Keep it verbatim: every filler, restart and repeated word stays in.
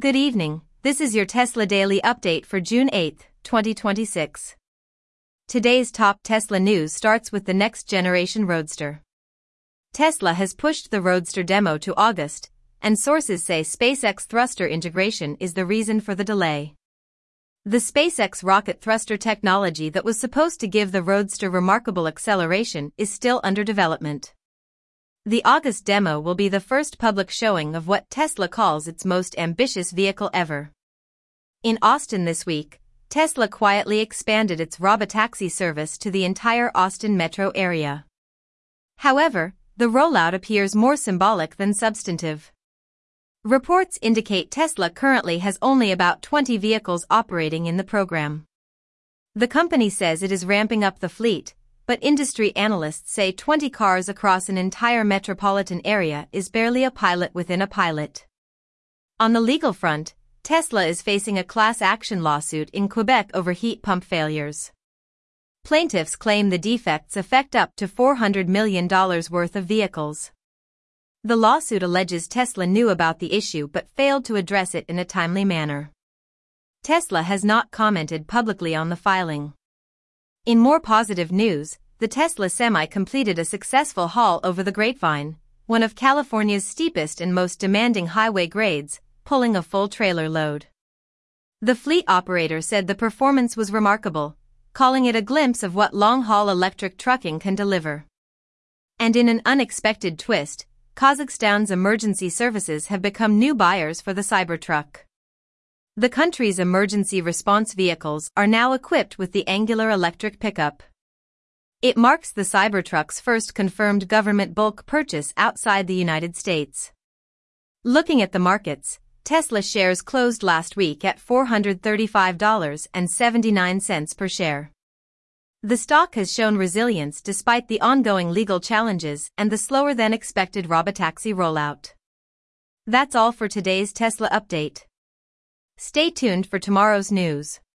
Good evening, this is your Tesla Daily Update for June eighth, twenty twenty-six. Today's top Tesla news starts with the next-generation Roadster. Tesla has pushed the Roadster demo to August, and sources say SpaceX thruster integration is the reason for the delay. The SpaceX rocket thruster technology that was supposed to give the Roadster remarkable acceleration is still under development. The August demo will be the first public showing of what Tesla calls its most ambitious vehicle ever. In Austin this week, Tesla quietly expanded its robotaxi service to the entire Austin metro area. However, the rollout appears more symbolic than substantive. Reports indicate Tesla currently has only about twenty vehicles operating in the program. The company says it is ramping up the fleet, but industry analysts say twenty cars across an entire metropolitan area is barely a pilot within a pilot. On the legal front, Tesla is facing a class action lawsuit in Quebec over heat pump failures. Plaintiffs claim the defects affect up to four hundred million dollars worth of vehicles. The lawsuit alleges Tesla knew about the issue but failed to address it in a timely manner. Tesla has not commented publicly on the filing. In more positive news, the Tesla Semi completed a successful haul over the Grapevine, one of California's steepest and most demanding highway grades, pulling a full trailer load. The fleet operator said the performance was remarkable, calling it a glimpse of what long-haul electric trucking can deliver. And in an unexpected twist, Kazakhstan's emergency services have become new buyers for the Cybertruck. The country's emergency response vehicles are now equipped with the Angular electric pickup. It marks the Cybertruck's first confirmed government bulk purchase outside the United States. Looking at the markets, Tesla shares closed last week at four hundred thirty-five dollars and seventy-nine cents per share. The stock has shown resilience despite the ongoing legal challenges and the slower-than-expected robotaxi rollout. That's all for today's Tesla update. Stay tuned for tomorrow's news.